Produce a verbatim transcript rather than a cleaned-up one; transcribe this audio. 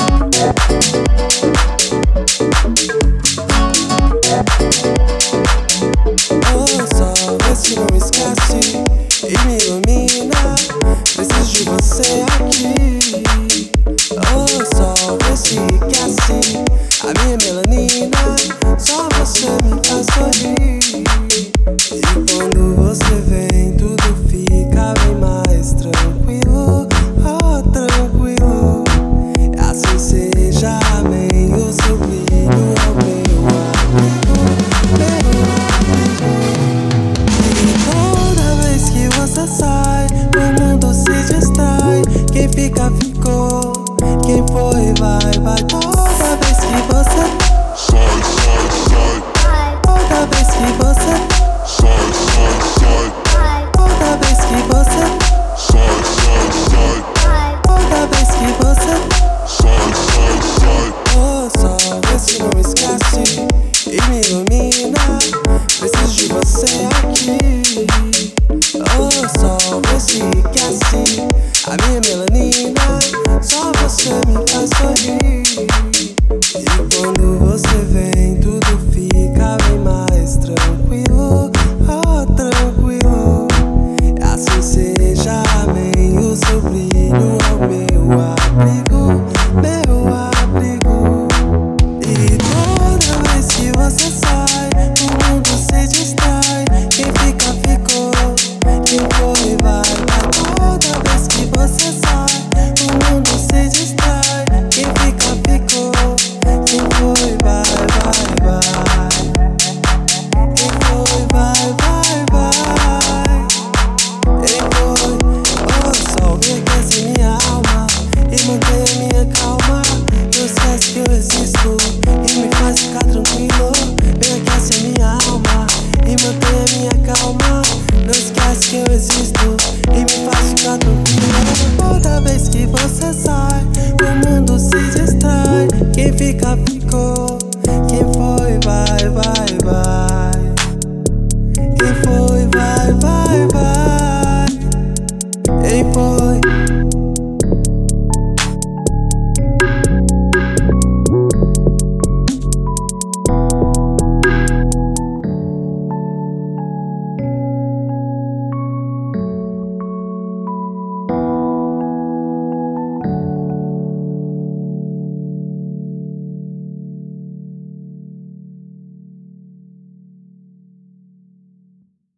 Oh, sol, vê se não esquece e me ilumina. Preciso de você aqui. Oh, sol, vê se enriquece a minha melanina. Só você me faz sorrir. E quando você vem, tudo fica bem mais tranquilo. Oh, tranquilo. Assim seja, amém. O seu brilho é o meu abrigo, meu abrigo. E toda vez que você sai, o mundo se distrai. Quem fica, ficou. Quem foi, vai, vai. Toda vez que você sai, sai, sai. Toda vez que você sai, sai, sai. Toda vez que você sai, sai, sai. Toda vez que você sai, sai, sai. Oh, sol, vê se não esquece e me ilumina. Preciso de você aqui. Oh, sol, vê se enriquece a minha melanina. Só você me faz sorrir. E quando você vem, tudo fica bem mais tranquilo. Oh, tranquilo. Assim seja, amém. O seu brilho é o meu abrigo, meu abrigo. E toda vez que você sai, o mundo se distrai. Quem fica, ficou. Quem foi, vai, vai. Toda vez que você sai, o mundo se distrai. Quem fica, ficou. Quem foi, vai, vai, vai. Quem foi, vai, vai, vai. Quem foi, oh, sol, vem aquecer minha alma e manter a minha calma. Não esquece que eu existo e me faz ficar tranquilo. Vem aquecer minha alma e manter a minha calma. Não esquece que eu existo e me faz ficar tranquilo. Toda vez que você sai, o mundo se distrai. Quem fica, ficou. Quem foi, vai, vai, vai. Quem foi, vai, vai, vai. Quem foi.